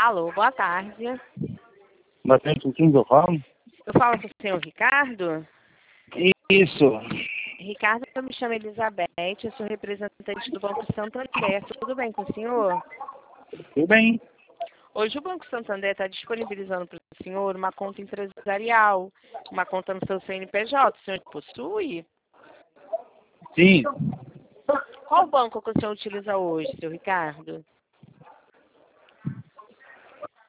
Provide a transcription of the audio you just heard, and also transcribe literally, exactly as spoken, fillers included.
Alô, boa tarde. Boa tarde, com quem eu falo? Eu falo com o senhor Ricardo? Isso. Ricardo, eu me chamo Elizabeth, eu sou representante do Banco Santander. Tudo bem com o senhor? Tudo bem. Hoje o Banco Santander está disponibilizando para o senhor uma conta empresarial, uma conta no seu C N P J. O senhor possui? Sim. Qual banco que o senhor utiliza hoje, seu Ricardo?